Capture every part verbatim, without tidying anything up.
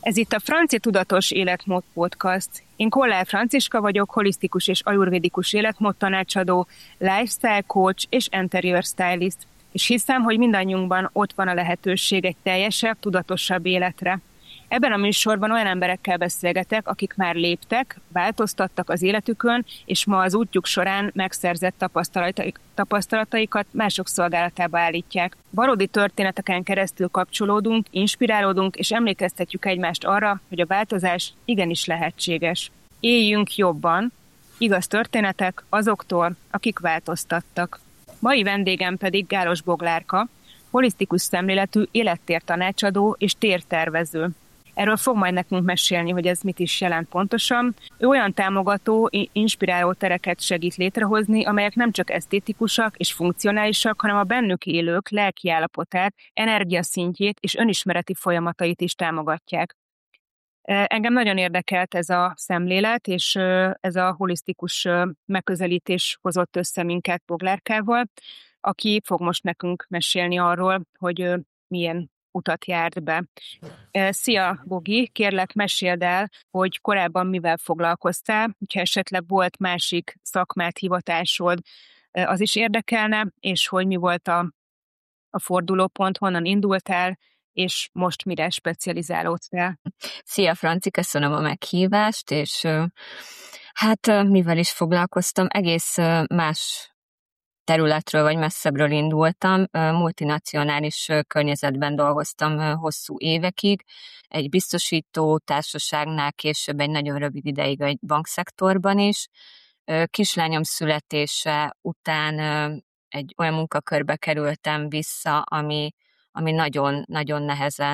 Ez itt a Franci Tudatos Életmód Podcast. Én Kollár Franciska vagyok, holisztikus és ajurvédikus életmód tanácsadó, lifestyle coach és interior stylist, és hiszem, hogy mindannyiunkban ott van a lehetőség egy teljesebb, tudatosabb életre. Ebben a műsorban olyan emberekkel beszélgetek, akik már léptek, változtattak az életükön, és ma az útjuk során megszerzett tapasztalataik, tapasztalataikat mások szolgálatába állítják. Valódi történeteken keresztül kapcsolódunk, inspirálódunk, és emlékeztetjük egymást arra, hogy a változás igenis lehetséges. Éljünk jobban, igaz történetek azoktól, akik változtattak. Mai vendégem pedig Gálos Boglárka, holisztikus szemléletű élettér tanácsadó és tértervező. Erről fog majd nekünk mesélni, hogy ez mit is jelent pontosan. Ő olyan támogató, inspiráló tereket segít létrehozni, amelyek nem csak esztétikusak és funkcionálisak, hanem a bennük élők lelki állapotát, energiaszintjét és önismereti folyamatait is támogatják. Engem nagyon érdekelt ez a szemlélet, és ez a holisztikus megközelítés hozott össze minket Boglárkával, aki fog most nekünk mesélni arról, hogy milyen utat járt be. Szia, Bogi, kérlek, meséld el, hogy korábban mivel foglalkoztál, hogyha esetleg volt másik szakmát, hivatásod, az is érdekelne, és hogy mi volt a, a fordulópont, honnan indultál, és most mire specializálódtál. Szia, Franci, köszönöm a meghívást, és hát mivel is foglalkoztam, egész más területről vagy messzebbről indultam, multinacionális környezetben dolgoztam hosszú évekig, egy biztosító társaságnál, később egy nagyon rövid ideig egy bankszektorban is. Kislányom születése után egy olyan munkakörbe kerültem vissza, ami, ami nagyon, nagyon nehezen,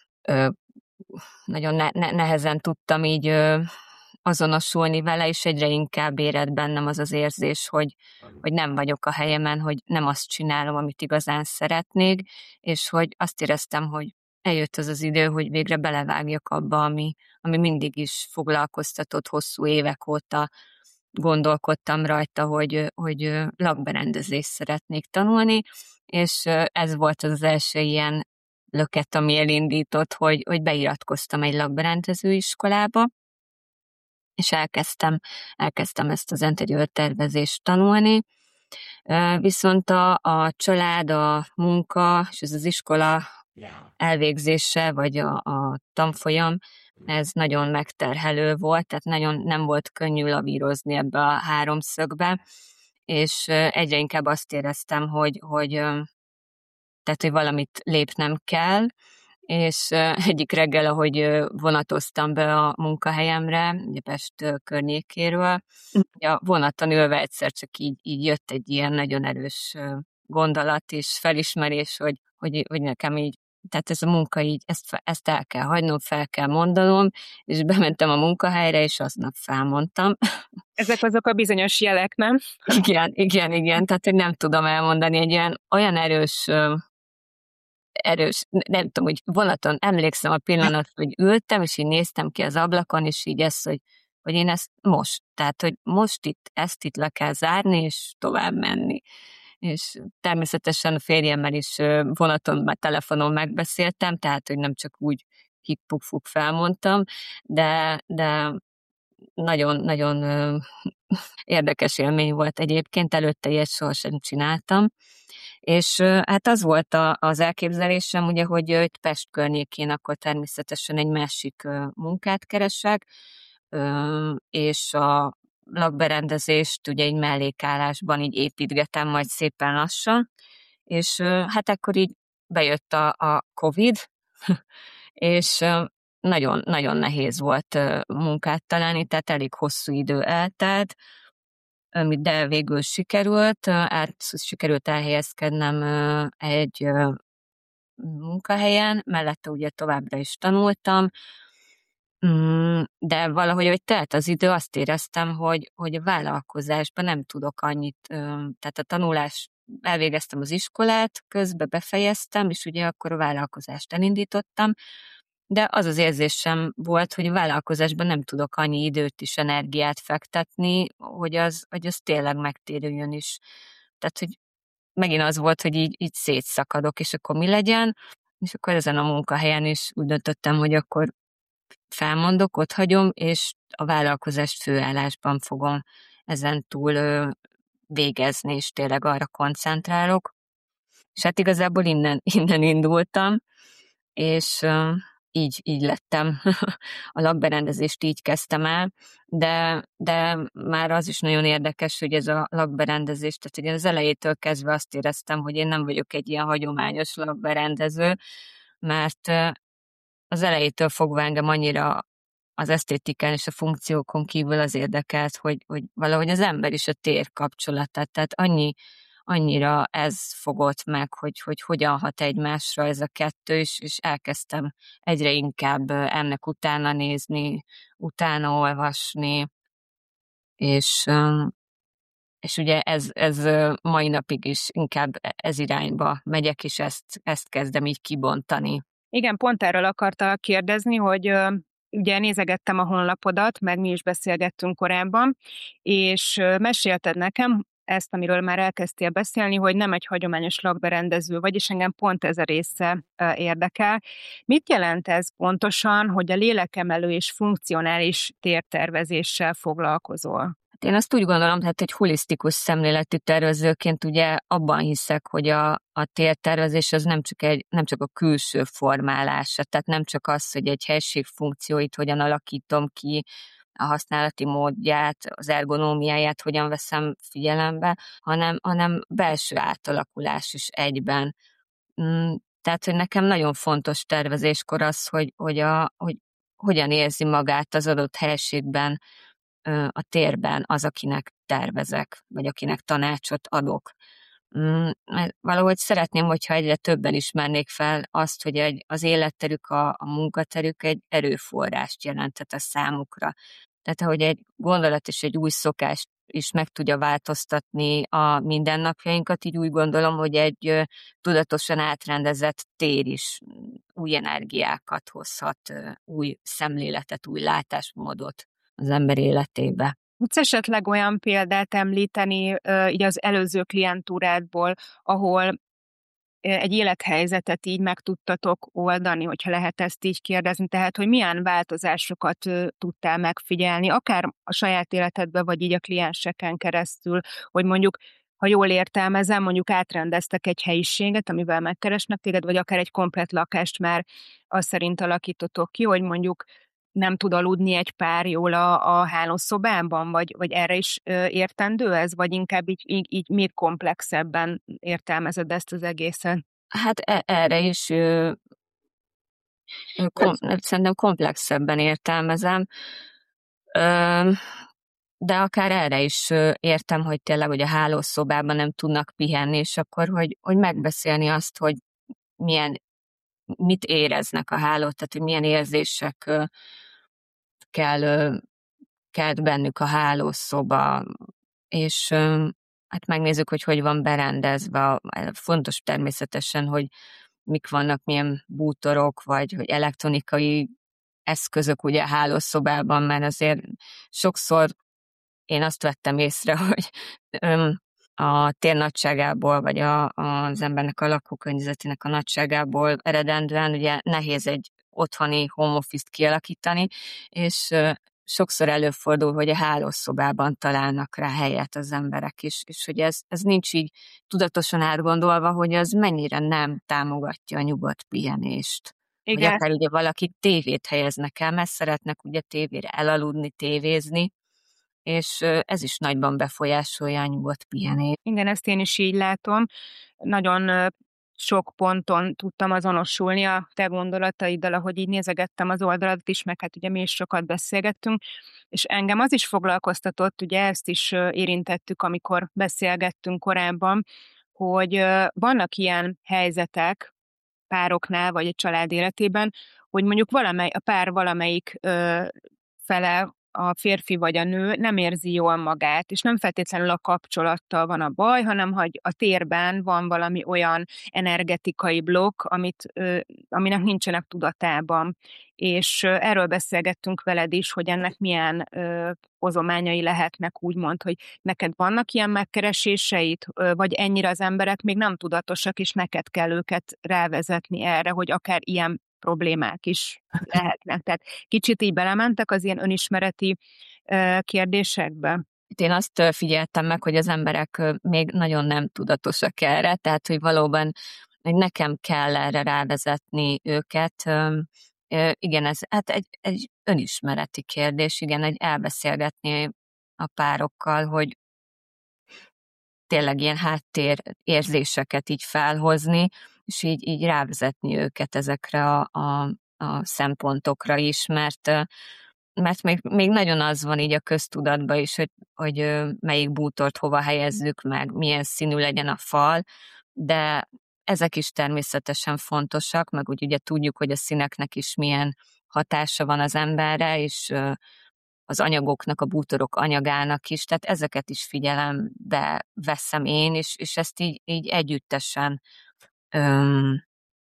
nagyon ne, ne, nehezen tudtam így azonosulni vele, és egyre inkább érett bennem az az érzés, hogy, hogy nem vagyok a helyemen, hogy nem azt csinálom, amit igazán szeretnék, és hogy azt éreztem, hogy eljött az az idő, hogy végre belevágjak abba, ami, ami mindig is foglalkoztatott hosszú évek óta. Gondolkodtam rajta, hogy, hogy lakberendezést szeretnék tanulni, és ez volt az az első ilyen löket, ami elindított, hogy, hogy beiratkoztam egy lakberendező iskolába, és elkezdtem, elkezdtem ezt az interior tervezést tanulni. Viszont a, a család, a munka és ez az iskola elvégzése, vagy a, a tanfolyam, ez nagyon megterhelő volt, tehát nagyon nem volt könnyű lavírozni ebbe a háromszögbe, és egyre inkább azt éreztem, hogy, hogy, tehát, hogy valamit lépnem kell, és egyik reggel, ahogy vonatoztam be a munkahelyemre, ugye Pest környékéről, a vonaton ülve egyszer csak így, így jött egy ilyen nagyon erős gondolat és felismerés, hogy, hogy, hogy nekem így, tehát ez a munka így, ezt, ezt el kell hagynom, fel kell mondanom, és bementem a munkahelyre, és aznap felmondtam. Ezek azok a bizonyos jelek, nem? Igen, igen, igen, tehát hogy nem tudom elmondani, egy olyan, olyan erős erős, nem tudom, hogy vonaton emlékszem a pillanat, hogy ültem, és így néztem ki az ablakon, és így ezt, hogy, hogy én ezt most, tehát, hogy most itt, ezt itt le kell zárni, és tovább menni. És természetesen a férjemmel is vonaton, már telefonon megbeszéltem, tehát, hogy nem csak úgy hip-puk-fuk felmondtam, de, de nagyon-nagyon érdekes élmény volt egyébként, előtte ilyet sohasem csináltam. És hát az volt a, az elképzelésem, ugye, hogy itt Pest környékén akkor természetesen egy másik munkát keresek, és a lakberendezést ugye egy mellékállásban így építgetem majd szépen lassan, és hát akkor így bejött a, a Covid, és nagyon, nagyon nehéz volt munkát találni, tehát elég hosszú idő eltelt, de végül sikerült, át, sikerült elhelyezkednem egy munkahelyen, mellette ugye továbbra is tanultam, de valahogy, hogy telt az idő, azt éreztem, hogy, hogy a vállalkozásban nem tudok annyit, tehát a tanulás, elvégeztem az iskolát, közben befejeztem, és ugye akkor a vállalkozást elindítottam, de az az érzésem volt, hogy a vállalkozásban nem tudok annyi időt és energiát fektetni, hogy az, hogy az tényleg megtérüljön is. Tehát, hogy megint az volt, hogy így, így szétszakadok, és akkor mi legyen, és akkor ezen a munkahelyen is úgy döntöttem, hogy akkor felmondok, ott hagyom, és a vállalkozást főállásban fogom ezen túl ö, végezni, és tényleg arra koncentrálok. És hát igazából innen, innen indultam, és ö, így, így lettem, a lakberendezést így kezdtem el, de, de már az is nagyon érdekes, hogy ez a lakberendezés, tehát ugye az elejétől kezdve azt éreztem, hogy én nem vagyok egy ilyen hagyományos lakberendező, mert az elejétől fogva engem annyira az esztétikán és a funkciókon kívül az érdekelt, hogy, hogy valahogy az ember is a tér kapcsolatát, tehát annyi, annyira ez fogott meg, hogy, hogy hogyan hat egymásra ez a kettő, és, és elkezdtem egyre inkább ennek utána nézni, utána olvasni, és, és ugye ez, ez mai napig is inkább ez irányba megyek, és ezt, ezt kezdem így kibontani. Igen, pont erről akartalak kérdezni, hogy ö, ugye nézegettem a honlapodat, meg mi is beszélgettünk korábban, és ö, mesélted nekem ezt, amiről már elkezdtél beszélni, hogy nem egy hagyományos lakberendező vagy, és engem pont ez a része ö, érdekel. Mit jelent ez pontosan, hogy a lélekemelő és funkcionális tértervezéssel foglalkozol? Én azt úgy gondolom, tehát egy holisztikus szemléletű tervezőként ugye abban hiszek, hogy a, a tértervezés az nem csak, egy, nem csak a külső formálása, tehát nem csak az, hogy egy helység funkcióit hogyan alakítom ki, a használati módját, az ergonómiáját hogyan veszem figyelembe, hanem, hanem belső átalakulás is egyben. Tehát, hogy nekem nagyon fontos tervezéskor az, hogy, hogy, a, hogy hogyan érzi magát az adott helységben, a térben az, akinek tervezek, vagy akinek tanácsot adok. Valahogy szeretném, hogyha egyre többen ismernék fel azt, hogy egy, az életterük, a, a munkaterük egy erőforrást jelenthet a számukra. Tehát, ahogy egy gondolat és egy új szokást is meg tudja változtatni a mindennapjainkat, így úgy gondolom, hogy egy tudatosan átrendezett tér is új energiákat hozhat, új szemléletet, új látásmódot az ember életébe. Tudsz esetleg olyan példát említeni így az előző klientúrádból, ahol egy élethelyzetet így meg tudtatok oldani, hogyha lehet ezt így kérdezni, tehát hogy milyen változásokat tudtál megfigyelni, akár a saját életedben, vagy így a klienseken keresztül, hogy mondjuk, ha jól értelmezem, mondjuk átrendeztek egy helyiséget, amivel megkeresnek téged, vagy akár egy komplett lakást már azt szerint alakítotok ki, hogy mondjuk nem tud aludni egy pár jól a, a hálószobában, vagy, vagy erre is ö, értendő ez, vagy inkább így, így, így még komplexebben értelmezed ezt az egészet? Hát e- erre is ö, kom, szerintem komplexebben értelmezem, ö, de akár erre is ö, értem, hogy tényleg, hogy a hálószobában nem tudnak pihenni, és akkor, hogy, hogy megbeszélni azt, hogy milyen, mit éreznek a hálót, tehát hogy milyen érzések ö, kell, kell bennük a hálószoba, és hát megnézzük, hogy hogy van berendezve. Fontos természetesen, hogy mik vannak, milyen bútorok, vagy hogy elektronikai eszközök ugye a hálószobában, mert azért sokszor én azt vettem észre, hogy a tér nagyságából, vagy a, az embernek a lakókörnyezetének a nagyságából eredendően ugye nehéz egy otthoni home office-t kialakítani, és sokszor előfordul, hogy a hálószobában találnak rá helyet az emberek is, és hogy ez, ez nincs így tudatosan átgondolva, hogy az mennyire nem támogatja a nyugodt pihenést. Igen. Vagy akár ugye valaki tévét helyeznek el, mert szeretnek ugye tévére elaludni, tévézni, és ez is nagyban befolyásolja a nyugodt pihenést. Igen, ezt én is így látom. Nagyon sok ponton tudtam azonosulni a te gondolataiddal, ahogy így nézegettem az oldaladat is, meg hát ugye mi is sokat beszélgettünk, és engem az is foglalkoztatott, ugye ezt is érintettük, amikor beszélgettünk korábban, hogy vannak ilyen helyzetek pároknál, vagy egy család életében, hogy mondjuk valamely, a pár valamelyik ö, fele, a férfi vagy a nő nem érzi jól magát, és nem feltétlenül a kapcsolattal van a baj, hanem hogy a térben van valami olyan energetikai blokk, amit, ö, aminek nincsenek tudatában. És ö, erről beszélgettünk veled is, hogy ennek milyen ö, hozományai lehetnek, úgymond, hogy neked vannak ilyen megkereséseid, ö, vagy ennyire az emberek még nem tudatosak, és neked kell őket rávezetni erre, hogy akár ilyen problémák is lehetnek. Tehát kicsit így belementek az ilyen önismereti kérdésekbe. Én azt figyeltem meg, hogy az emberek még nagyon nem tudatosak erre, tehát hogy valóban hogy nekem kell erre rávezetni őket. Igen, ez hát egy, egy önismereti kérdés, igen, egy elbeszélgetni a párokkal, hogy tényleg ilyen háttér érzéseket így felhozni, és így, így rávezetni őket ezekre a, a, a szempontokra is, mert mert még, még nagyon az van így a köztudatban is, hogy, hogy melyik bútort hova helyezzük meg, milyen színű legyen a fal, de ezek is természetesen fontosak, meg úgy ugye tudjuk, hogy a színeknek is milyen hatása van az emberre, és az anyagoknak, a bútorok anyagának is, tehát ezeket is figyelembe veszem én, és, és ezt így, így együttesen öm,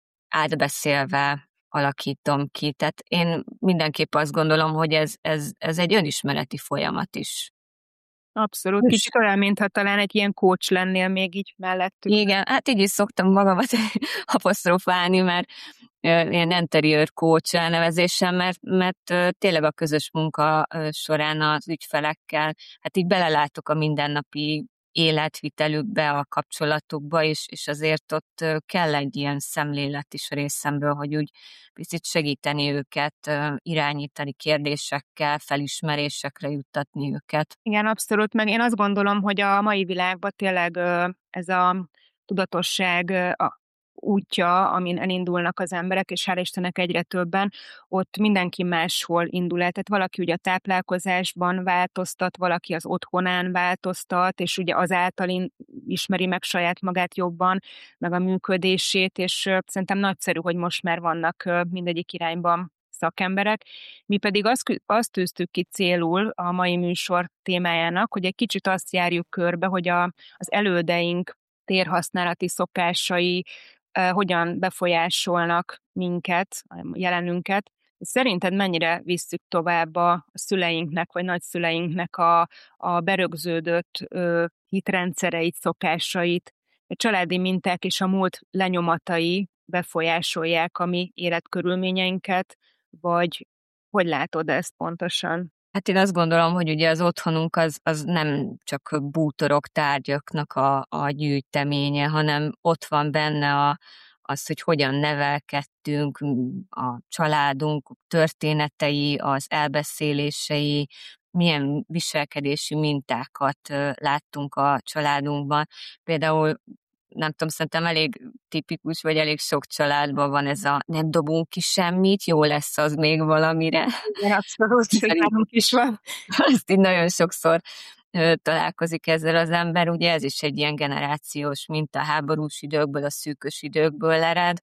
átbeszélve alakítom ki. Tehát én mindenképp azt gondolom, hogy ez, ez, ez egy önismereti folyamat is. Abszolút. Kicsit olyan, mintha talán egy ilyen coach lennél még így mellettük. Igen, hát így is szoktam magamat apostrofálni, mert ilyen interior coach elnevezésem, mert, mert tényleg a közös munka során az ügyfelekkel, hát így belelátok a mindennapi életvitelükbe, a kapcsolatokba, és, és azért ott kell egy ilyen szemlélet is részemről, hogy úgy picit segíteni őket, irányítani kérdésekkel, felismerésekre juttatni őket. Igen, abszolút, meg én azt gondolom, hogy a mai világban tényleg ez a tudatosság a útja, amin elindulnak az emberek, és hál' Istennek egyre többen, ott mindenki máshol indul el. Tehát valaki ugye a táplálkozásban változtat, valaki az otthonán változtat, és ugye azáltal ismeri meg saját magát jobban, meg a működését, és szerintem nagyszerű, hogy most már vannak mindegyik irányban szakemberek. Mi pedig azt, azt tűztük ki célul a mai műsor témájának, hogy egy kicsit azt járjuk körbe, hogy a, az elődeink térhasználati szokásai uh, hogyan befolyásolnak minket, a jelenünket. Szerinted mennyire visszük tovább a szüleinknek, vagy nagyszüleinknek a, a berögződött uh, hitrendszereit, szokásait, a családi minták és a múlt lenyomatai befolyásolják a mi életkörülményeinket, vagy hogy látod ezt pontosan? Hát én azt gondolom, hogy ugye az otthonunk az, az nem csak bútorok, tárgyaknak a, a gyűjteménye, hanem ott van benne a, az, hogy hogyan nevelkedtünk, a családunk történetei, az elbeszélései, milyen viselkedési mintákat láttunk a családunkban. Például nem tudom, szerintem elég tipikus, vagy elég sok családban van ez a nem dobunk ki semmit, jó lesz az még valamire. Igen, abszolút, nálunk is van. Azt így nagyon sokszor találkozik ezzel az ember, ugye ez is egy ilyen generációs minta, háborús időkből, a szűkös időkből ered,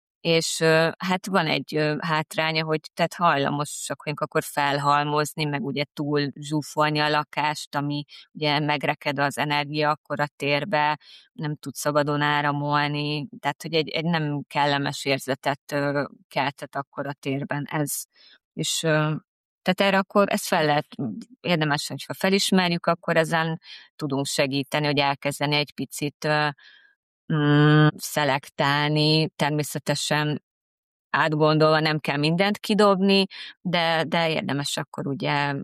és hát van egy hátránya, hogy tehát hajlamosak vagyunk akkor felhalmozni, meg ugye túl zsúfolni a lakást, ami ugye megreked az energia akkor a térbe, nem tud szabadon áramolni, tehát hogy egy, egy nem kellemes érzetet keltett akkor a térben ez. És tehát erre akkor ezt fel lehet, érdemes, hogyha felismerjük, akkor ezen tudunk segíteni, hogy elkezdeni egy picit Mm, szelektálni, természetesen átgondolva nem kell mindent kidobni, de, de érdemes akkor ugye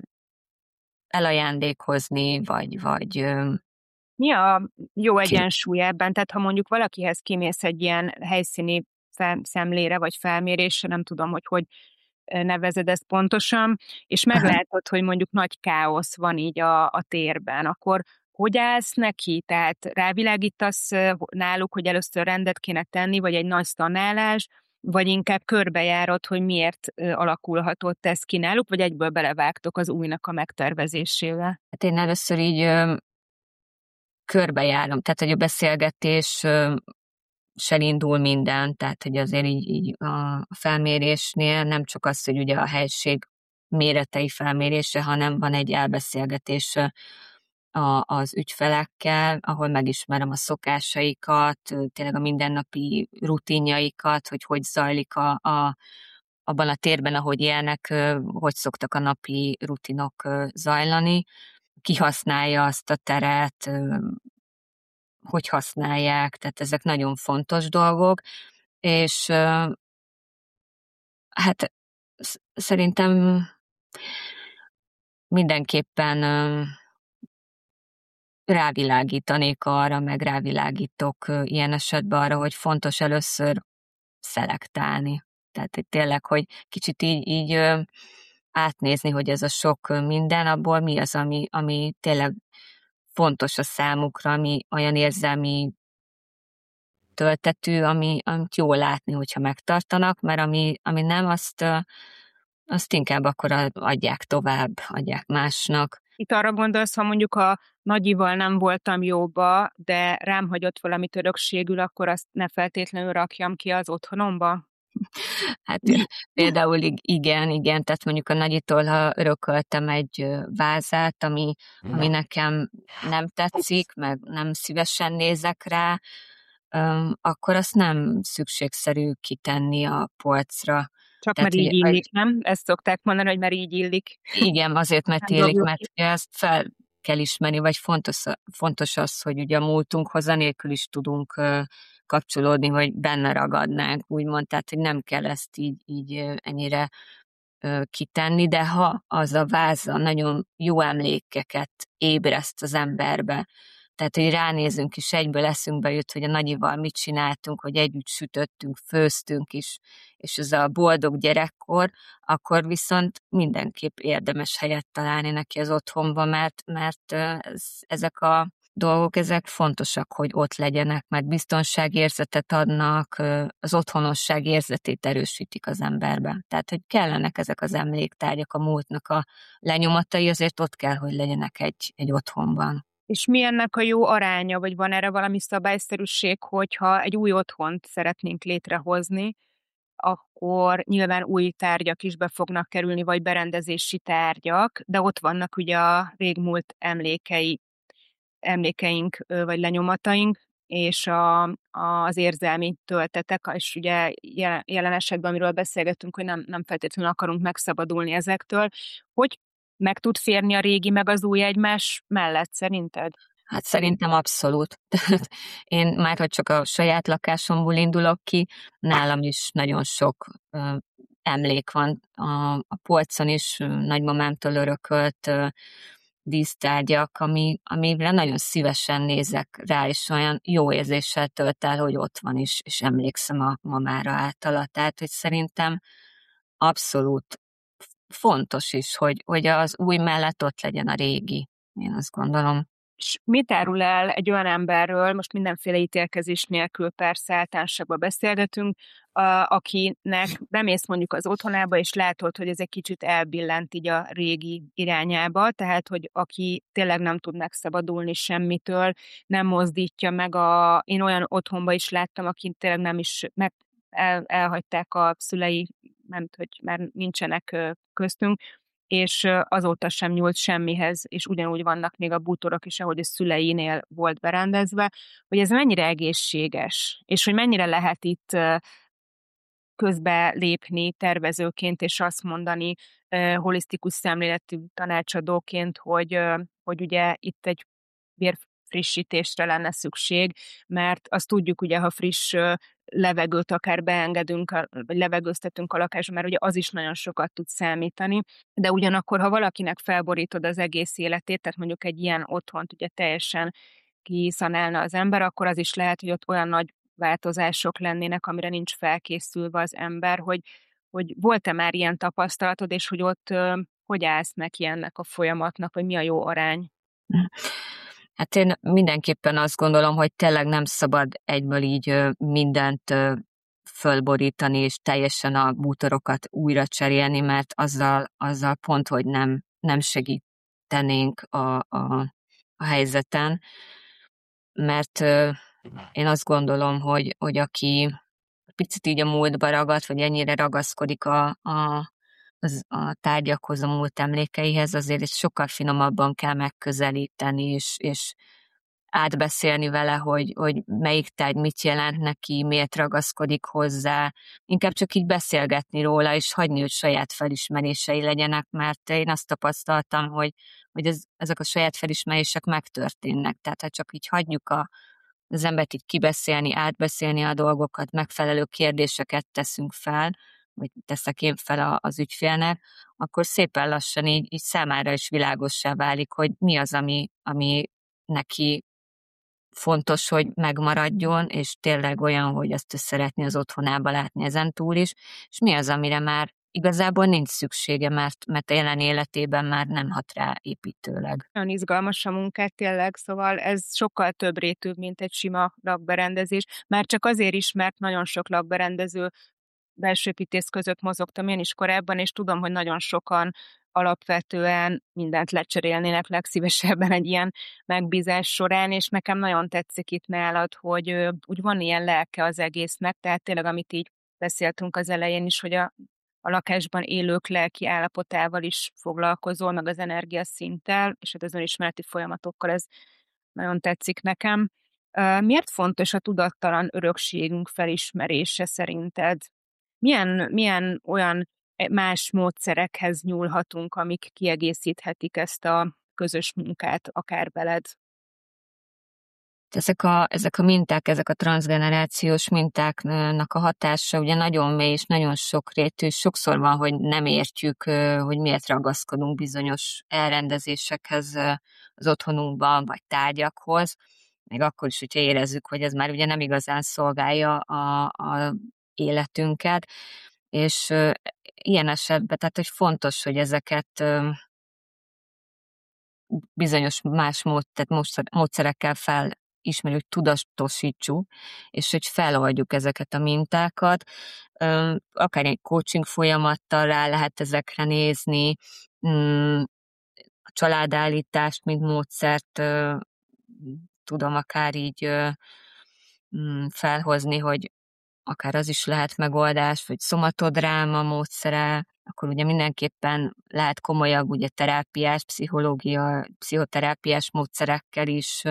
elajándékozni, vagy, vagy mi a jó egyensúly ebben? Tehát ha mondjuk valakihez kimész egy ilyen helyszíni szemlére, vagy felmérésre, nem tudom, hogy hogy nevezed ezt pontosan, és meglátod, hogy mondjuk nagy káosz van így a, a térben, akkor hogy állsz neki? Tehát rávilágítasz náluk, hogy először rendet kéne tenni, vagy egy nagy szanálás, vagy inkább körbejárod, hogy miért alakulhatott ez ki náluk, vagy egyből belevágtok az újnak a megtervezésével? Hát én először így ö, körbejárom, tehát hogy a beszélgetés ö, indul minden, tehát hogy azért így, így a felmérésnél nem csak az, hogy ugye a helység méretei felmérése, hanem van egy elbeszélgetés a, az ügyfelekkel, ahol megismerem a szokásaikat, tényleg a mindennapi rutinjaikat, hogy hogy zajlik a, a, abban a térben, ahogy élnek, hogy szoktak a napi rutinok zajlani, ki használja azt a teret, hogy használják, tehát ezek nagyon fontos dolgok, és Hát szerintem mindenképpen rávilágítanék arra, meg rávilágítok ilyen esetben arra, hogy fontos először szelektálni. Tehát hogy tényleg, hogy kicsit így, így átnézni, hogy ez a sok minden, abból mi az, ami, ami tényleg fontos a számukra, ami olyan érzelmi töltető, ami, amit jó látni, hogyha megtartanak, mert ami, ami nem, azt, azt inkább akkor adják tovább, adják másnak. Itt arra gondolsz, ha mondjuk a nagyival nem voltam jóba, de rám hagyott valamit örökségül, akkor azt ne feltétlenül rakjam ki az otthonomba? Hát például igen, igen, tehát mondjuk a nagyitól, ha örököltem egy vázát, ami, ami nekem nem tetszik, meg nem szívesen nézek rá, akkor azt nem szükségszerű kitenni a polcra. Csak Tehát, mert így ugye, illik, nem? Ezt szokták mondani, hogy mert így illik. Igen, azért, mert Nem illik, dobjuk mert ugye ezt fel kell ismerni, vagy fontos, fontos az, hogy ugye a múltunkhoz anélkül is tudunk kapcsolódni, hogy benne ragadnánk, úgymond, tehát, hogy nem kell ezt így, így ennyire kitenni, de ha az a váza nagyon jó emlékeket ébreszt az emberbe, tehát, hogy ránézünk és egyből eszünkbe jut, hogy a nagyival mit csináltunk, hogy együtt sütöttünk, főztünk is, és ez a boldog gyerekkor, akkor viszont mindenképp érdemes helyet találni neki az otthonba, mert, mert ez, ezek a dolgok, ezek fontosak, hogy ott legyenek, mert biztonságérzetet adnak, az otthonosság érzetét erősítik az emberben. Tehát, hogy kellenek ezek az emléktárgyak, a múltnak a lenyomatai, azért ott kell, hogy legyenek egy, egy otthonban. És mi ennek a jó aránya, vagy van erre valami szabályszerűség, hogyha egy új otthont szeretnénk létrehozni, akkor nyilván új tárgyak is be fognak kerülni, vagy berendezési tárgyak, de ott vannak ugye a régmúlt emlékei, emlékeink, vagy lenyomataink, és a, az érzelmi töltetek, és ugye jelen esetben, amiről beszélgettünk, hogy nem, nem feltétlenül akarunk megszabadulni ezektől, hogy meg tud férni a régi meg az új egymás mellett, szerinted? Hát szerintem abszolút. Tehát én már, hogy csak a saját lakásomból indulok ki, nálam is nagyon sok ö, emlék van. A, a polcon is ö, nagymamámtól örökölt ö, dísztárgyak, ami, amire nagyon szívesen nézek rá, és olyan jó érzéssel tölt el, hogy ott van is, és emlékszem a mamára általa. Tehát, hogy szerintem abszolút fontos is, hogy, hogy az új mellett ott legyen a régi. Én azt gondolom. És mit árul el egy olyan emberről, most mindenféle ítélkezés nélkül persze általánosságban beszélgetünk, akinek bemész mondjuk az otthonába, és látod, hogy ez egy kicsit elbillent így a régi irányába, tehát, hogy aki tényleg nem tud megszabadulni semmitől, nem mozdítja meg a... Én olyan otthonba is láttam, akik tényleg nem is meg el, elhagyták a szülei, nem, hogy már nincsenek köztünk, és azóta sem nyúlt semmihez, és ugyanúgy vannak még a bútorok is, ahogy a szüleinél volt berendezve, hogy ez mennyire egészséges, és hogy mennyire lehet itt közbe lépni tervezőként, és azt mondani holisztikus szemléletű tanácsadóként, hogy, hogy ugye itt egy vérfrissítésre lenne szükség, mert azt tudjuk, ugye, ha friss levegőt akár beengedünk, vagy levegőztetünk a lakásba, mert ugye az is nagyon sokat tud számítani, de ugyanakkor, ha valakinek felborítod az egész életét, tehát mondjuk egy ilyen otthont ugye teljesen kiszanálna az ember, akkor az is lehet, hogy ott olyan nagy változások lennének, amire nincs felkészülve az ember, hogy, hogy volt-e már ilyen tapasztalatod, és hogy ott hogy állsz neki ennek a folyamatnak, vagy mi a jó arány? Hát én mindenképpen azt gondolom, hogy tényleg nem szabad egyből így mindent fölborítani, és teljesen a bútorokat újra cserélni, mert azzal, azzal pont, hogy nem, nem segítenénk a, a, a helyzeten, mert én azt gondolom, hogy, hogy aki picit így a múltba ragad, vagy ennyire ragaszkodik a, a, az, a tárgyakhoz, a múlt emlékeihez, azért ezt sokkal finomabban kell megközelíteni, és, és átbeszélni vele, hogy, hogy melyik tárgy mit jelent neki, miért ragaszkodik hozzá, inkább csak így beszélgetni róla, és hagyni, hogy saját felismerései legyenek, mert én azt tapasztaltam, hogy, hogy ez, ezek a saját felismerések megtörténnek, tehát ha csak így hagyjuk a, az embert így kibeszélni, átbeszélni a dolgokat, megfelelő kérdéseket teszünk fel, vagy teszek én fel a, az ügyfélnek, akkor szépen lassan így, így számára is világossá válik, hogy mi az, ami, ami neki fontos, hogy megmaradjon, és tényleg olyan, hogy azt ő szeretné az otthonába látni ezen túl is, és mi az, amire már igazából nincs szüksége, mert, mert a jelen életében már nem hat rá építőleg. Nagyon izgalmas a munkát tényleg, szóval ez sokkal több rétűbb, mint egy sima lakberendezés. Már csak azért is, mert nagyon sok lakberendező belsőépítész között mozogtam én is korábban, és tudom, hogy nagyon sokan alapvetően mindent lecserélnének legszívesebben egy ilyen megbízás során, és nekem nagyon tetszik itt nálad, hogy ö, úgy van ilyen lelke az egésznek, tehát tényleg, amit így beszéltünk az elején is, hogy a, a lakásban élők lelki állapotával is foglalkozol, meg az energiaszinttel, és hát az önismereti folyamatokkal, ez nagyon tetszik nekem. Ö, Miért fontos a tudattalan örökségünk felismerése szerinted? Milyen, milyen olyan más módszerekhez nyúlhatunk, amik kiegészíthetik ezt a közös munkát, akár veled? Ezek a, ezek a minták, ezek a transzgenerációs mintáknak a hatása ugye nagyon mély és nagyon sokrétű. Sokszor van, hogy nem értjük, hogy miért ragaszkodunk bizonyos elrendezésekhez az otthonunkban, vagy tárgyakhoz, még akkor is, hogyha érezzük, hogy ez már ugye nem igazán szolgálja a, a életünket, és ilyen esetben, tehát hogy fontos, hogy ezeket bizonyos más mód, tehát módszerekkel felismerjük, tudatosítsuk, és hogy feloldjuk ezeket a mintákat. Akár egy coaching folyamattal rá lehet ezekre nézni, a családállítást, mint módszert tudom akár így felhozni, hogy akár az is lehet megoldás, vagy szomatodráma módszere, akkor ugye mindenképpen lehet komolyabb ugye terápiás, pszichológia, pszichoterápiás módszerekkel is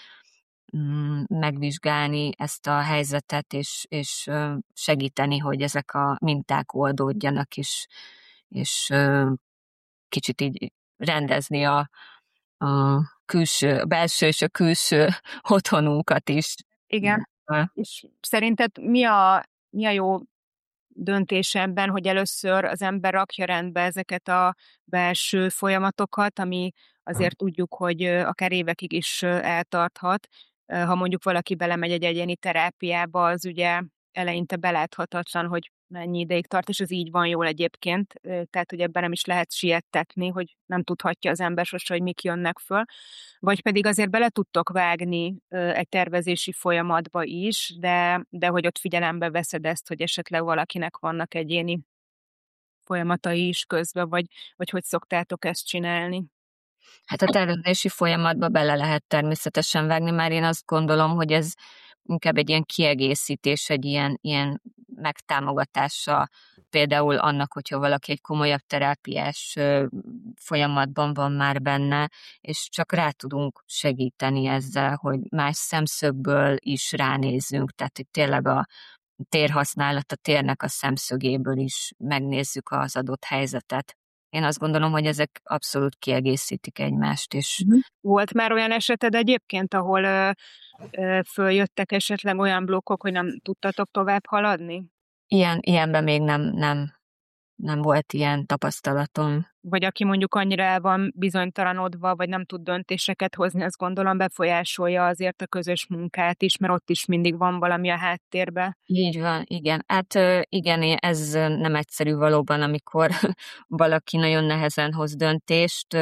mm, megvizsgálni ezt a helyzetet, és, és segíteni, hogy ezek a minták oldódjanak, és, és kicsit így rendezni a, a külső, a belső és a külső otthonunkat is. Igen. És szerinted mi a, mi a jó döntés ebben, hogy először az ember rakja rendbe ezeket a belső folyamatokat, ami azért tudjuk, hogy akár évekig is eltarthat. Ha mondjuk valaki belemegy egy egyéni terápiába, az ugye eleinte beláthatatlan, hogy mennyi ideig tart, és ez így van jól egyébként, tehát hogy ebben nem is lehet siettetni, hogy nem tudhatja az ember sose, hogy mik jönnek föl, vagy pedig azért bele tudtok vágni egy tervezési folyamatba is, de, de hogy ott figyelembe veszed ezt, hogy esetleg valakinek vannak egyéni folyamatai is közben, vagy, vagy hogy szoktátok ezt csinálni? Hát a tervezési folyamatba bele lehet természetesen vágni, már én azt gondolom, hogy ez inkább egy ilyen kiegészítés, egy ilyen, ilyen megtámogatása például annak, hogyha valaki egy komolyabb terápiás folyamatban van már benne, és csak rá tudunk segíteni ezzel, hogy más szemszögből is ránézzünk, tehát hogy tényleg a térhasználat, a térnek a szemszögéből is megnézzük az adott helyzetet. Én azt gondolom, hogy ezek abszolút kiegészítik egymást is. Volt már olyan eseted egyébként, ahol ö, ö, följöttek esetleg olyan blokkok, hogy nem tudtatok tovább haladni? Ilyen, ilyenben még nem, nem, nem volt ilyen tapasztalatom. Vagy aki mondjuk annyira el van bizonytalanodva, vagy nem tud döntéseket hozni, azt gondolom befolyásolja azért a közös munkát is, mert ott is mindig van valami a háttérben. Így van, igen. Hát igen, ez nem egyszerű valóban, amikor valaki nagyon nehezen hoz döntést.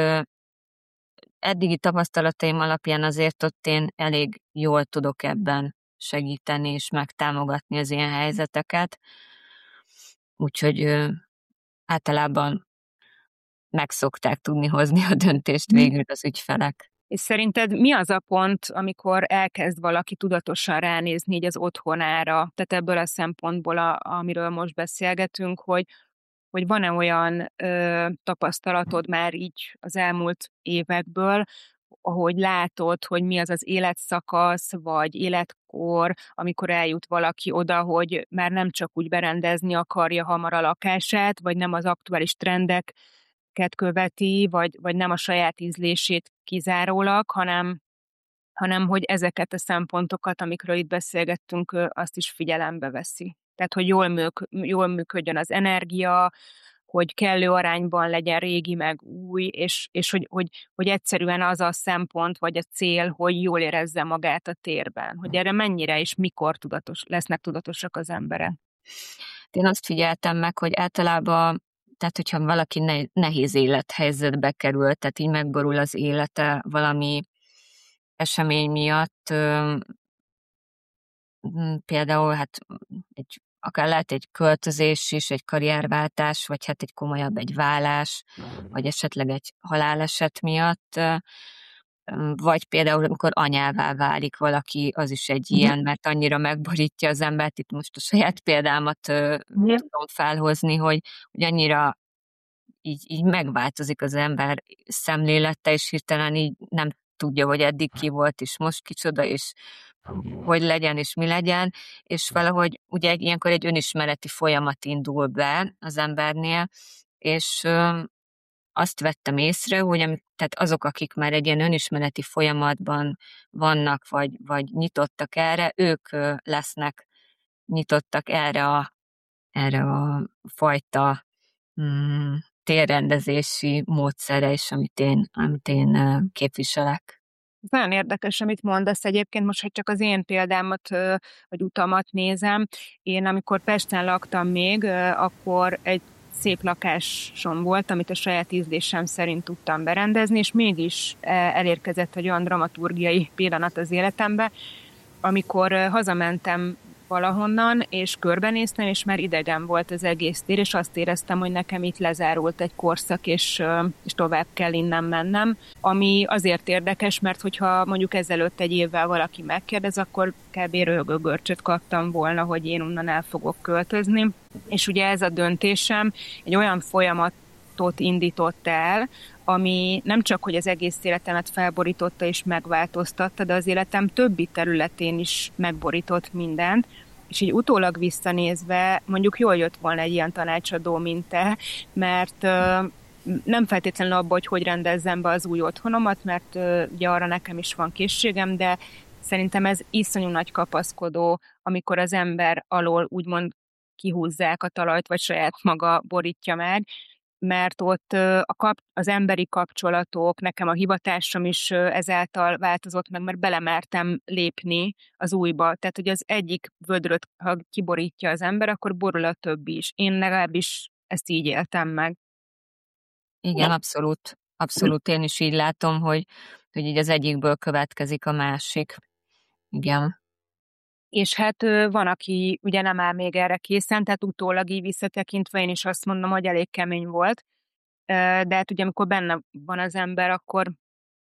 Eddigi tapasztalataim alapján azért ott én elég jól tudok ebben segíteni és megtámogatni az ilyen helyzeteket. Úgyhogy általában meg szokták tudni hozni a döntést végül az ügyfelek. És szerinted mi az a pont, amikor elkezd valaki tudatosan ránézni így az otthonára, tehát ebből a szempontból, a, amiről most beszélgetünk, hogy, hogy van-e olyan ö, tapasztalatod már így az elmúlt évekből, ahogy látod, hogy mi az az életszakasz, vagy életkor, amikor eljut valaki oda, hogy már nem csak úgy berendezni akarja hamar a lakását, vagy nem az aktuális trendek követi, vagy, vagy nem a saját ízlését kizárólag, hanem, hanem hogy ezeket a szempontokat, amikről itt beszélgettünk, azt is figyelembe veszi. Tehát, hogy jól, műk, jól működjön az energia, hogy kellő arányban legyen régi meg új, és, és hogy, hogy, hogy egyszerűen az a szempont, vagy a cél, hogy jól érezze magát a térben. Hogy erre mennyire és mikor tudatos, lesznek tudatosak az emberek. Én azt figyeltem meg, hogy általában, tehát hogyha valaki ne, nehéz élethelyzetbe kerül, tehát így megborul az élete valami esemény miatt, például hát egy, akár lehet egy költözés is, egy karrierváltás, vagy hát egy komolyabb egy válás, vagy esetleg egy haláleset miatt, vagy például, amikor anyává válik valaki, az is egy ilyen, mert annyira megborítja az embert, itt most a saját példámat tudom felhozni, hogy, hogy annyira így, így megváltozik az ember szemlélete, és hirtelen így nem tudja, hogy eddig ki volt, és most kicsoda, és hogy legyen, és mi legyen, és valahogy ugye ilyenkor egy önismereti folyamat indul be az embernél, és ö, azt vettem észre, hogy amik, tehát azok, akik már egy ilyen önismereti folyamatban vannak, vagy, vagy nyitottak erre, ők ö, lesznek nyitottak erre a, erre a fajta mm, térrendezési módszere is, amit én, amit én ö, képviselek. Ez nagyon érdekes, amit mondasz egyébként, most, hogy csak az én példámat, vagy utamat nézem. Én amikor Pesten laktam még, akkor egy szép lakásom volt, amit a saját ízlésem szerint tudtam berendezni, és mégis elérkezett egy olyan dramaturgiai pillanat az életembe, amikor hazamentem valahonnan, és körbenéztem, és már idegen volt az egész tér, és azt éreztem, hogy nekem itt lezárult egy korszak, és, és tovább kell innen mennem. Ami azért érdekes, mert hogyha mondjuk ezelőtt egy évvel valaki megkérdez, akkor kb. Röhögő görcsöt kaptam volna, hogy én onnan el fogok költözni. És ugye ez a döntésem egy olyan folyamatot indított el, ami nem csak, hogy az egész életemet felborította és megváltoztatta, de az életem többi területén is megborított mindent, és így utólag visszanézve mondjuk jól jött volna egy ilyen tanácsadó, mint te, mert uh, nem feltétlenül abban, hogy hogy rendezzem be az új otthonomat, mert uh, ugye arra nekem is van készségem, de szerintem ez iszonyú nagy kapaszkodó, amikor az ember alól úgymond kihúzzák a talajt, vagy saját maga borítja meg, mert ott a kap, az emberi kapcsolatok, nekem a hivatásom is ezáltal változott meg, mert belemertem lépni az újba. Tehát, hogy az egyik vödröt, ha kiborítja az ember, akkor borul a többi is. Én legalábbis ezt így éltem meg. Igen, abszolút. Abszolút én is így látom, hogy, hogy így az egyikből következik a másik. Igen. És hát van, aki ugye nem áll még erre készen, tehát utólag így visszatekintve én is azt mondom, hogy elég kemény volt. De hát ugye amikor benne van az ember, akkor,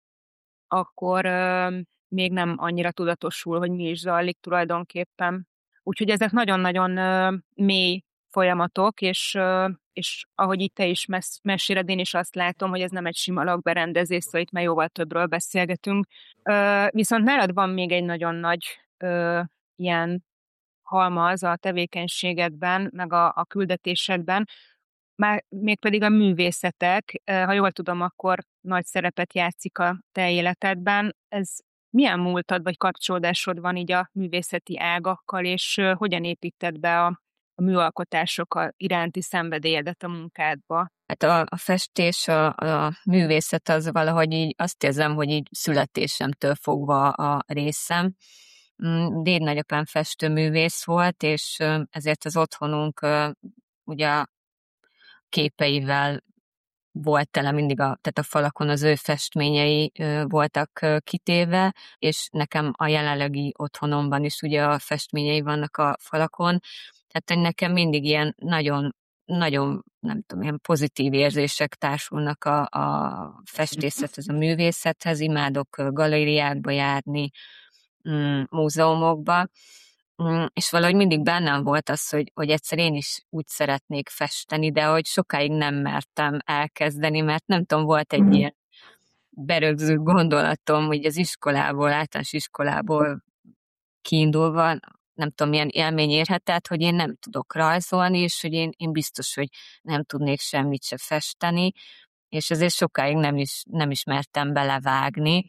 akkor még nem annyira tudatosul, hogy mi is zajlik tulajdonképpen. Úgyhogy ezek nagyon-nagyon mély folyamatok, és, és ahogy itt te is mes- meséled, én is azt látom, hogy ez nem egy sima lakberendezés, szóval itt már jóval többről beszélgetünk. Viszont nálad van még egy nagyon nagy ilyen halmaz a tevékenységedben, meg a, a küldetésedben, már mégpedig a művészetek, ha jól tudom, akkor nagy szerepet játszik a te életedben. Ez milyen múltad vagy kapcsolódásod van így a művészeti ágakkal, és hogyan építed be a, a műalkotások iránti szenvedélyedet a munkádba? Hát a, a festés, a, a művészet az valahogy így azt érzem, hogy így születésemtől fogva a részem. Déd nagyapám festőművész volt, és ezért az otthonunk ugye képeivel volt tele mindig, a, tehát a falakon az ő festményei voltak kitéve, és nekem a jelenlegi otthonomban is ugye a festményei vannak a falakon, tehát nekem mindig ilyen nagyon, nagyon, nem tudom, ilyen pozitív érzések társulnak a, a festészethez, a művészethez, imádok galériákba járni, múzeumokba, és valahogy mindig bennem volt az, hogy, hogy egyszer én is úgy szeretnék festeni, de hogy sokáig nem mertem elkezdeni, mert nem tudom, volt egy ilyen berögzült gondolatom, hogy az iskolából, általános iskolából kiindulva, nem tudom, milyen élmény érhetett, hogy én nem tudok rajzolni, és hogy én, én biztos, hogy nem tudnék semmit se festeni, és ezért sokáig nem is, nem is mertem belevágni.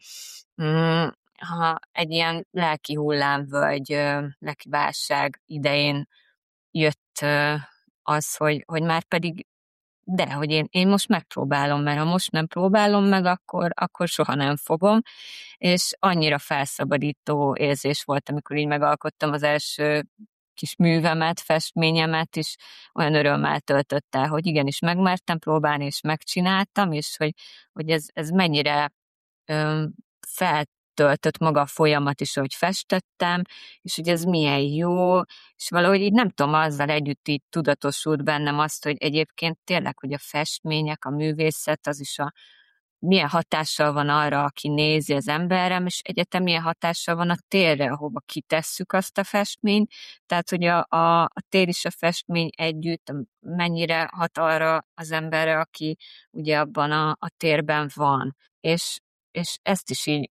Ha egy ilyen lelki hullámvölgy, lelki válság idején jött az, hogy, hogy már pedig de, hogy én, én most megpróbálom, mert ha most nem próbálom meg, akkor, akkor soha nem fogom, és annyira felszabadító érzés volt, amikor így megalkottam az első kis művemet, festményemet is, olyan örömmel töltött el, hogy igenis megmertem próbálni, és megcsináltam, és hogy, hogy ez, ez mennyire öm, feltöltött maga a folyamat is, hogy festettem, és hogy ez milyen jó, és valahogy így nem tudom, azzal együtt így tudatosult bennem azt, hogy egyébként tényleg, hogy a festmények, a művészet, az is a milyen hatással van arra, aki nézi az emberem, és egyetem milyen hatással van a térre, ahova kitesszük azt a festményt, tehát hogy a, a, a tér és a festmény együtt mennyire hat arra az emberre, aki ugye abban a, a térben van. És, és ezt is így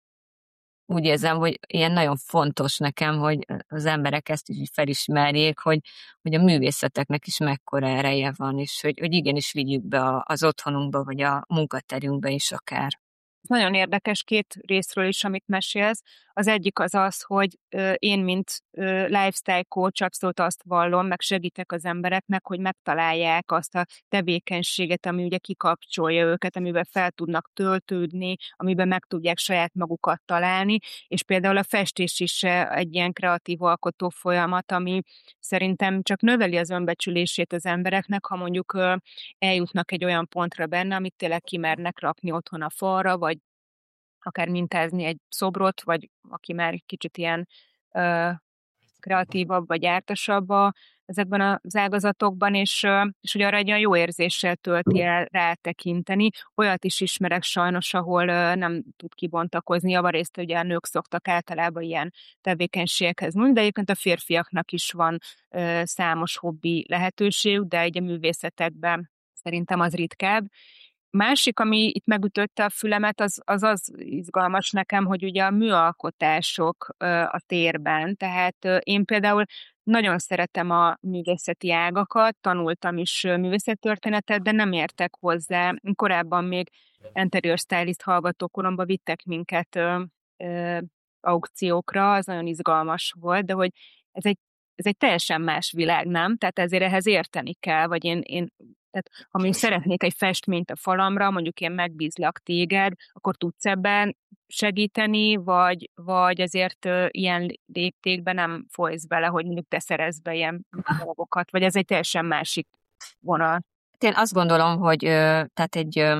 úgy érzem, hogy ilyen nagyon fontos nekem, hogy az emberek ezt is így felismerjék, hogy, hogy a művészeteknek is mekkora ereje van, és hogy, hogy igenis vigyük be az otthonunkba, vagy a munkaterünkbe is akár. Nagyon érdekes két részről is, amit mesélsz. Az egyik az az, hogy ö, én, mint ö, lifestyle coach abszolút azt vallom, meg segítek az embereknek, hogy megtalálják azt a tevékenységet, ami ugye kikapcsolja őket, amiben fel tudnak töltődni, amiben meg tudják saját magukat találni, és például a festés is egy ilyen kreatív alkotó folyamat, ami szerintem csak növeli az önbecsülését az embereknek, ha mondjuk ö, eljutnak egy olyan pontra benne, amit tényleg kimernek rakni otthon a falra, vagy akár mintázni egy szobrot, vagy aki már egy kicsit ilyen ö, kreatívabb, vagy jártasabb a, ezekben az ágazatokban, és, ö, és ugye arra egy olyan jó érzéssel tölti el rátekinteni. Olyat is ismerek sajnos, ahol ö, nem tud kibontakozni, javarészt ugye a nők szoktak általában ilyen tevékenységekhez nyúlni, de egyébként a férfiaknak is van ö, számos hobbi lehetőségük, de egy a művészetekben szerintem az ritkább. Másik, ami itt megütötte a fülemet, az, az az izgalmas nekem, hogy ugye a műalkotások a térben, tehát én például nagyon szeretem a művészeti ágakat, tanultam is művészettörténetet, de nem értek hozzá. Korábban még interior stylist hallgatókoromban vittek minket ö, ö, aukciókra, az nagyon izgalmas volt, de hogy ez egy, ez egy teljesen más világ, nem? Tehát ezért ehhez érteni kell, vagy én, én tehát ha mondjuk szeretnék egy festményt a falamra, mondjuk én megbízlak téged, akkor tudsz ebben segíteni, vagy, vagy ezért uh, ilyen léptékben nem folysz bele, hogy mondjuk te szerezz be ilyen dolgokat, vagy ez egy teljesen másik vonal. Én azt gondolom, hogy ö, tehát egy ö,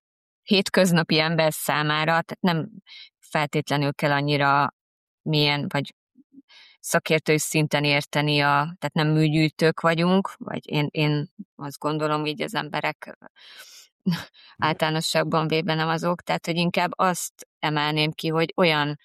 hétköznapi ember számára tehát nem feltétlenül kell annyira milyen, vagy szakértői szinten érteni, a, tehát nem műgyűjtők vagyunk, vagy én, én azt gondolom, így az emberek általánosságban véve nem azok, tehát hogy inkább azt emelném ki, hogy olyan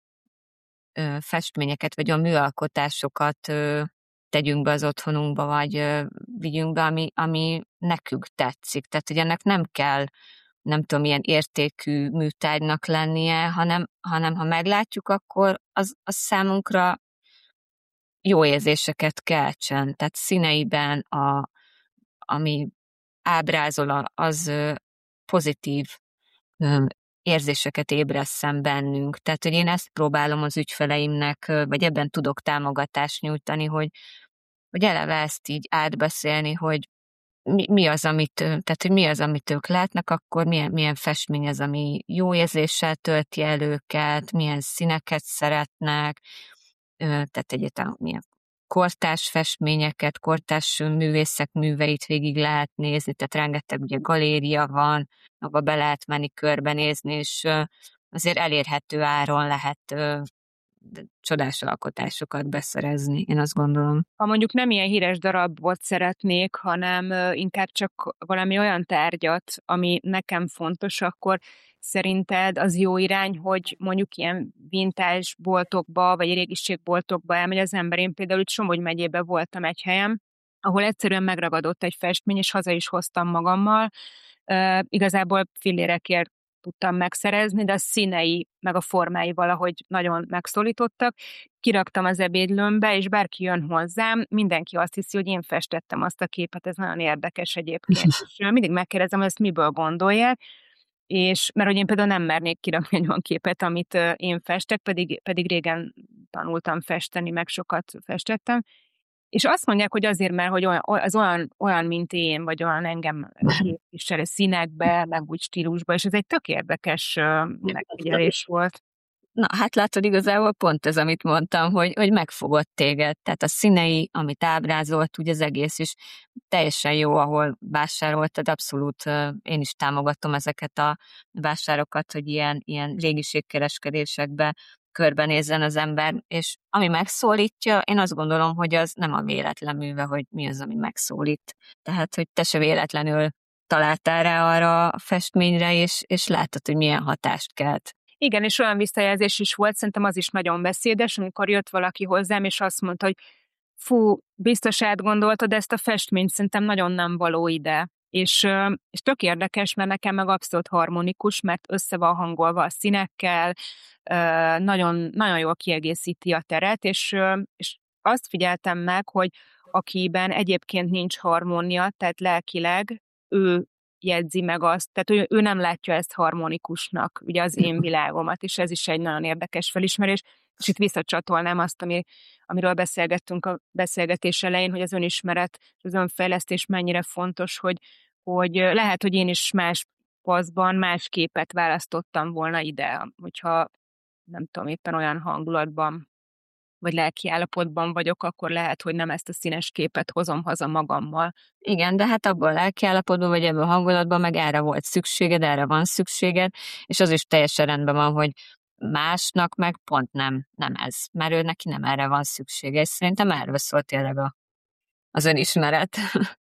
ö, festményeket, vagy olyan műalkotásokat ö, tegyünk be az otthonunkba, vagy ö, vigyünk be, ami, ami nekünk tetszik. Tehát, hogy ennek nem kell nem tudom, milyen értékű műtárgynak lennie, hanem, hanem ha meglátjuk, akkor az, az számunkra jó érzéseket keltsen. Tehát színeiben, a, ami ábrázol, az pozitív érzéseket ébresszen bennünk. Tehát, hogy én ezt próbálom az ügyfeleimnek, vagy ebben tudok támogatást nyújtani, hogy, hogy eleve ezt így átbeszélni, hogy mi, mi az, amit, tehát, hogy mi az, amit ők látnak, akkor milyen, milyen festmény az, ami jó érzéssel tölti el őket, milyen színeket szeretnek, tehát egyáltalán milyen kortárs festményeket, kortárs művészek műveit végig lehet nézni, tehát rengeteg ugye galéria van, abba be lehet menni körbenézni, és azért elérhető áron lehet csodás alkotásokat beszerezni, én azt gondolom. Ha mondjuk nem ilyen híres darabot szeretnék, hanem inkább csak valami olyan tárgyat, ami nekem fontos, akkor szerinted az jó irány, hogy mondjuk ilyen vintage boltokba, vagy régiségboltokba elmegy az ember. Én például itt Somogy megyében voltam egy helyen, ahol egyszerűen megragadott egy festmény, és haza is hoztam magammal. Uh, igazából fillérekért tudtam megszerezni, de a színei, meg a formái valahogy nagyon megszólítottak. Kiraktam az ebédlőmbe, és bárki jön hozzám, mindenki azt hiszi, hogy én festettem azt a képet, ez nagyon érdekes egyébként. És mindig megkérdezem, hogy ezt miből gondolják, és mert hogy én például nem mernék kirakni egy olyan képet, amit én festek, pedig, pedig régen tanultam festeni, meg sokat festettem, És azt mondják, hogy azért, mert hogy olyan, az olyan, olyan, mint én, vagy olyan engem képvisel színekbe, meg úgy stílusba, és ez egy tök érdekes megfigyelés volt. Na, hát látod, igazából pont ez, amit mondtam, hogy, hogy megfogott téged. Tehát a színei, amit ábrázolt, úgy az egész is teljesen jó, ahol vásároltad, abszolút én is támogatom ezeket a vásárokat, hogy ilyen, ilyen régiségkereskedésekbe körbenézzen az ember, és ami megszólítja, én azt gondolom, hogy az nem a véletlen műve, hogy mi az, ami megszólít. Tehát, hogy te se véletlenül találtál rá arra a festményre, és, és láttad, hogy milyen hatást kelt. Igen, és olyan visszajelzés is volt, szerintem az is nagyon beszédes, amikor jött valaki hozzám, és azt mondta, hogy fú, biztos átgondoltad ezt a festményt, szerintem nagyon nem való ide. És, és tök érdekes, mert nekem meg abszolút harmonikus, mert össze van hangolva a színekkel, nagyon, nagyon jól kiegészíti a teret, és, és azt figyeltem meg, hogy akiben egyébként nincs harmónia, tehát lelkileg, ő jegyzi meg azt, tehát ő, ő nem látja ezt harmonikusnak, ugye az én világomat, és ez is egy nagyon érdekes felismerés, és itt visszacsatolnám azt, ami, amiről beszélgettünk a beszélgetés elején, hogy az önismeret, az önfejlesztés mennyire fontos, hogy, hogy lehet, hogy én is más paszban más képet választottam volna ide, hogyha nem tudom, éppen olyan hangulatban vagy lelki állapotban vagyok, akkor lehet, hogy nem ezt a színes képet hozom haza magammal. Igen, de hát abban a lelki állapotban, vagy ebben a hangulatban meg erre volt szükséged, erre van szükséged, és az is teljesen rendben van, hogy másnak meg pont nem, nem ez, mert ő neki nem erre van szüksége, és szerintem erről szól tényleg a, az önismeret.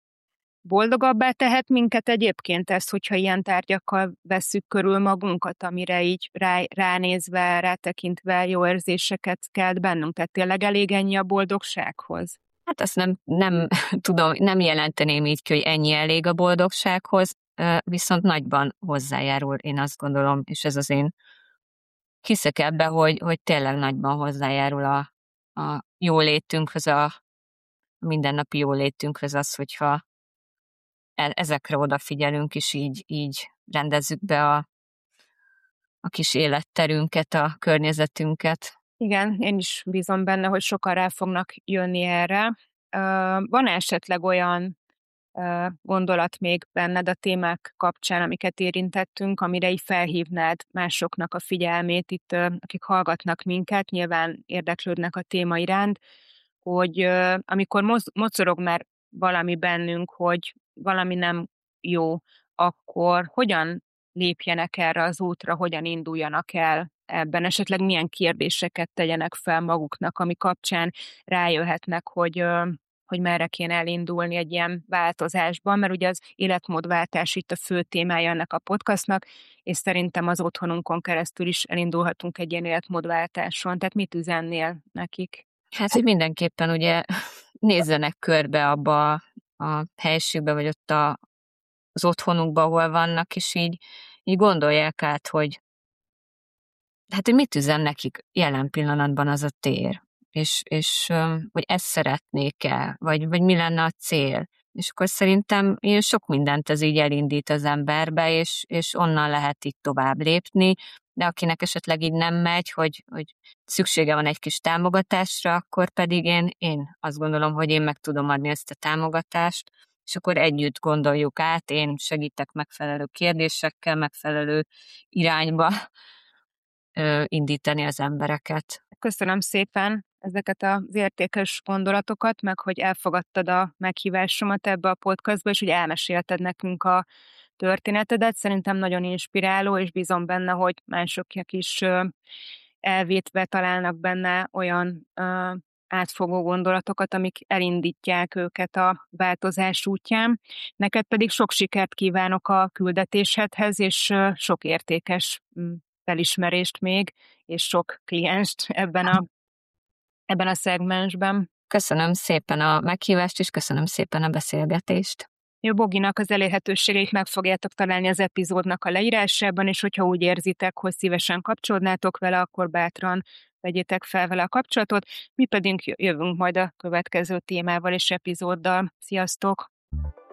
Boldogabbá tehet minket egyébként ez, hogyha ilyen tárgyakkal vesszük körül magunkat, amire így rá, ránézve, rátekintve jó érzéseket kelt bennünk? Tehát tényleg elég ennyi a boldogsághoz? Hát azt nem, nem tudom, nem jelenteném így ki, hogy ennyi elég a boldogsághoz, viszont nagyban hozzájárul, én azt gondolom, és ez az én hiszek ebbe, hogy, hogy tényleg nagyban hozzájárul a, a jólétünkhöz, a mindennapi jólétünkhöz az, hogyha ezekre odafigyelünk, és így, így rendezzük be a, a kis életterünket, a környezetünket. Igen, én is bízom benne, hogy sokan rá fognak jönni erre. Van esetleg olyan gondolat még benned a témák kapcsán, amiket érintettünk, amire így felhívnád másoknak a figyelmét, itt akik hallgatnak minket, nyilván érdeklődnek a téma iránt, hogy amikor mocorog már valami bennünk, hogy valami nem jó, akkor hogyan lépjenek erre az útra, hogyan induljanak el ebben, esetleg milyen kérdéseket tegyenek fel maguknak, ami kapcsán rájöhetnek, hogy, hogy merre kéne elindulni egy ilyen változásban, mert ugye az életmódváltás itt a fő témája ennek a podcastnak, és szerintem az otthonunkon keresztül is elindulhatunk egy ilyen életmódváltáson. Tehát mit üzennél nekik? Hát, hogy mindenképpen ugye nézzenek körbe abba a helységbe, vagy ott a, az otthonukba, ahol vannak, és így, így gondolják át, hogy hát, hogy mit üzen nekik jelen pillanatban az a tér, és, és hogy ezt szeretnék-e, vagy, vagy mi lenne a cél. És akkor szerintem sok mindent ez így elindít az emberbe, és, és onnan lehet így tovább lépni, de akinek esetleg így nem megy, hogy, hogy szüksége van egy kis támogatásra, akkor pedig én, én azt gondolom, hogy én meg tudom adni ezt a támogatást, és akkor együtt gondoljuk át, én segítek megfelelő kérdésekkel, megfelelő irányba indítani az embereket. Köszönöm szépen ezeket az értékes gondolatokat, meg hogy elfogadtad a meghívásomat ebbe a podcastba, és hogy elmesélted nekünk a történetedet. Szerintem nagyon inspiráló, és bízom benne, hogy mások is elvétve találnak benne olyan átfogó gondolatokat, amik elindítják őket a változás útján. Neked pedig sok sikert kívánok a küldetésedhez, és sok értékes felismerést még, és sok klienst ebben a, ebben a szegmensben. Köszönöm szépen a meghívást, és köszönöm szépen a beszélgetést. Jó, Boginak az elérhetőségeit meg fogjátok találni az epizódnak a leírásában, és hogyha úgy érzitek, hogy szívesen kapcsolódnátok vele, akkor bátran vegyétek fel vele a kapcsolatot. Mi pedig jövünk majd a következő témával és epizóddal. Sziasztok!